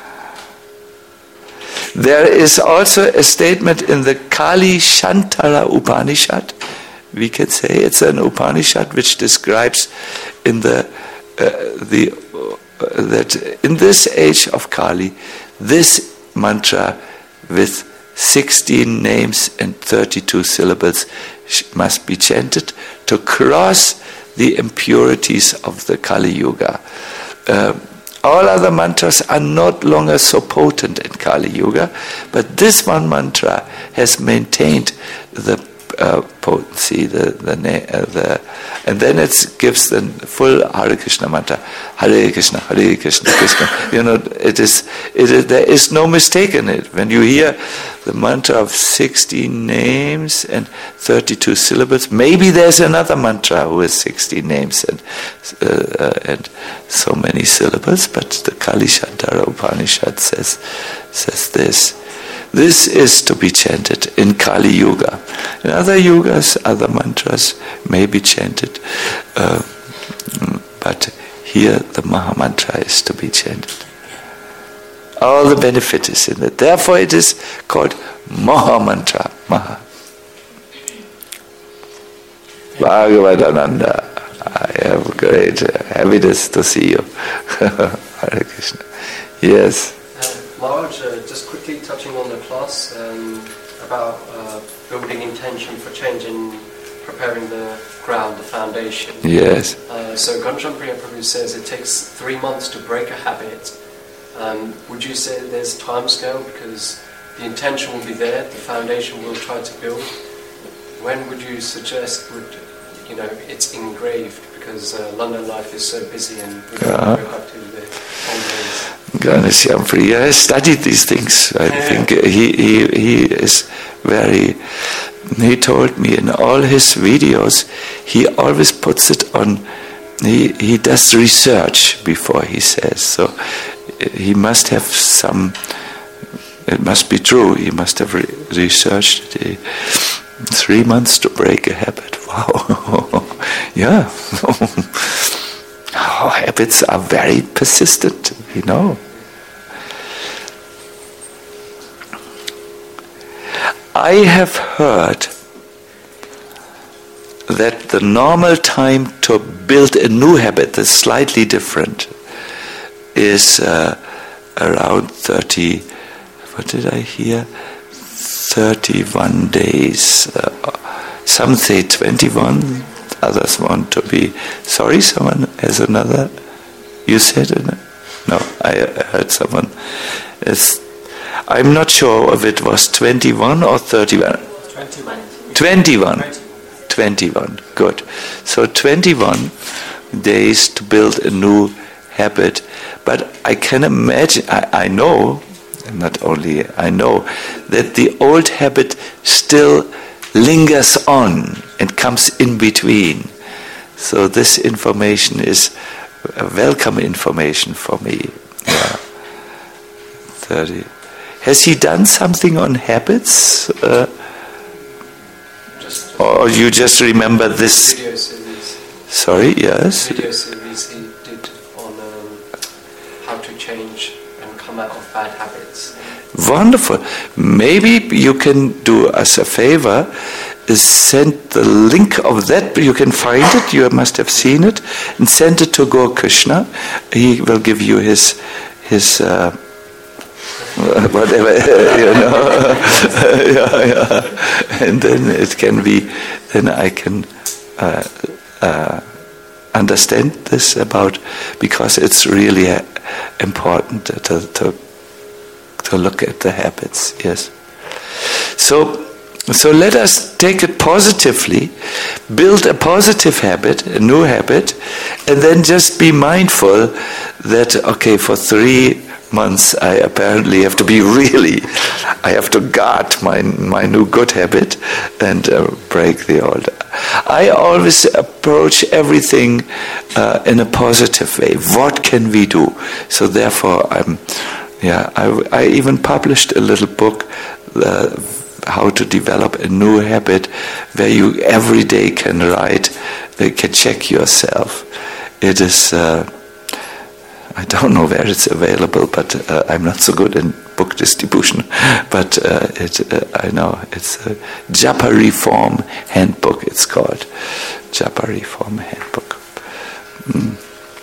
There is also a statement in the Kali Shantara Upanishad. We can say it's an Upanishad which describes in the uh, the uh, that in this age of Kali, this mantra with sixteen names and thirty-two syllables must be chanted to cross the impurities of the Kali Yuga. Uh, All other mantras are not longer so potent in Kali Yuga, but this one mantra has maintained the uh, potency, the the, uh, the and then it gives the full Hare Krishna mantra. Hare Krishna, Hare Krishna, Krishna. You know, it is, it is. There is no mistake in it. When you hear the mantra of sixteen names and thirty-two syllables, maybe there's another mantra with sixteen names and uh, uh, and so many syllables. But the Kalishantara Upanishad says says this. This is to be chanted in Kali Yuga. In other yugas, other mantras may be chanted, uh, but here the Maha Mantra is to be chanted. All the benefit is in it. Therefore it is called Maha Mantra. Maha. Bhagavatananda, I have great happiness to see you. Hare Krishna. Yes. Maharaj, uh, just quickly touching on the class um, about uh, building intention for change in preparing the ground, the foundation. Yes. Uh, so Ghanshyam Priya Prabhu says it takes three months to break a habit. Um, would you say there's time scale because the intention will be there, the foundation will try to build? When would you suggest would you know it's engraved because uh, London life is so busy and we don't uh-huh. go back to the holidays? Ghanshyam Priya has studied these things. I think he, he he is very. He told me in all his videos, he always puts it on. He he does research before he says. So he must have some. It must be true. He must have re- researched it. Three months to break a habit. Wow. Yeah. Our habits are very persistent, you know. I have heard that the normal time to build a new habit that's slightly different is uh, around thirty, what did I hear? thirty-one days. Uh, some say twenty-one. Others want to be... Sorry, someone has another... You said it? No, I heard someone. It's, I'm not sure if it was twenty-one or thirty-one. twenty-one. twenty-one. twenty-one. Good. So twenty-one days to build a new habit. But I can imagine... I, I know, not only I know, that the old habit still lingers on and comes in between. So this information is a welcome information for me. Yeah. thirty. Has he done something on habits? Uh, Just or you just remember this? video series. Sorry, yes? Video series he did on um, how to change and come out of bad habits. Wonderful. Maybe you can do us a favor, is send the link of that, you can find it, you must have seen it, and send it to Gaur Krishna. He will give you his, his uh, whatever, you know. yeah, yeah. And then it can be, then I can uh, uh, understand this about, because it's really uh, important to, to to look at the habits, yes. So, so let us take it positively, build a positive habit, a new habit, and then just be mindful that, okay, for three months I apparently have to be really, I have to guard my my new good habit and uh, break the old. I always approach everything uh, in a positive way. What can we do? So therefore I'm Yeah, I, I even published a little book, uh, how to develop a new habit, where you every day can write, uh, can check yourself. It is, uh, I don't know where it's available, but uh, I'm not so good in book distribution. But uh, it, uh, I know it's a Japa Reform Handbook. It's called Japa Reform Handbook. Mm.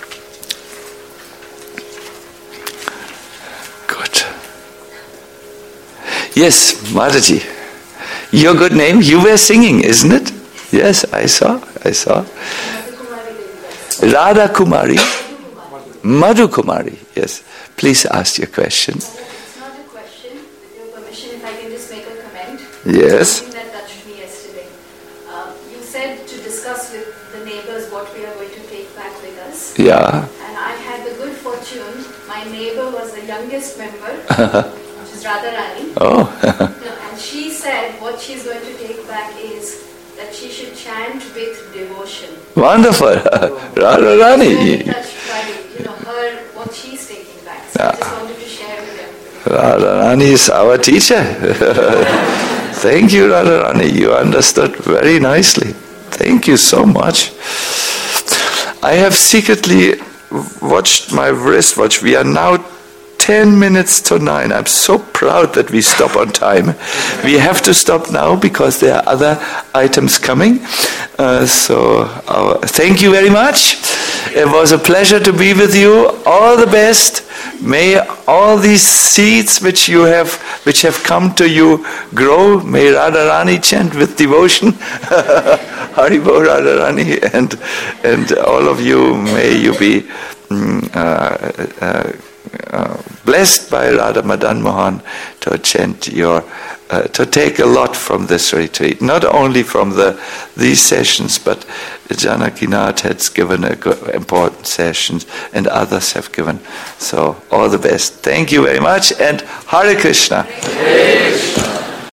Yes, Mataji. Your good name, you were singing, isn't it? Yes, I saw, I saw. Radha Kumari. Madhu Kumari, yes. Please ask your question. It's not a question. With your permission, if I can just make a comment. Yes. Something that touched me yesterday. Um, you said to discuss with the neighbors what we are going to take back with us. Yeah. And I had the good fortune, my neighbor was the youngest member, which is Radharani. Oh. And she said what she's going to take back is that she should chant with devotion. Wonderful. Radharani. I'm touched by, you know, her, what she's taking back. So I just wanted to share with them. Radharani is our teacher. Thank you, Radharani. You understood very nicely. Thank you so much. I have secretly watched my wristwatch. We are now ten minutes to nine. I'm so proud that we stop on time. We have to stop now because there are other items coming. Uh, so uh, thank you very much. It was a pleasure to be with you. All the best. May all these seeds which you have, which have come to you, grow. May Radharani chant with devotion. Haribo Radharani, and and all of you, may you be mm, uh, uh, uh, blessed by Radha Madan Mohan to chant your, uh, to take a lot from this retreat. Not only from the these sessions, but Janakinath has given a good, important sessions, and others have given. So all the best. Thank you very much, and Hare Krishna. Hare Krishna.